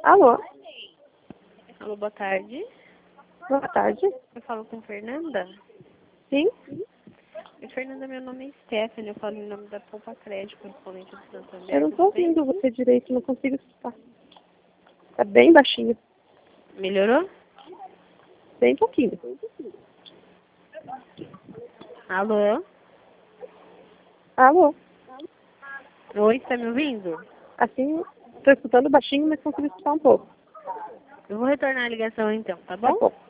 Alô? Alô, boa tarde. Boa tarde. Eu falo com Fernanda. Sim? Fernanda, meu nome é Stephanie. Eu falo em nome da Poupa Crédito, correspondente do Santander. Eu não tô Tudo bem? ouvindo você direito, não consigo escutar. Tá bem baixinho. Melhorou? Bem pouquinho. Alô? Alô? Oi, tá me ouvindo? Assim, tô escutando baixinho, mas consigo escutar um pouco. Eu vou retornar a ligação então, tá Tá bom? bom.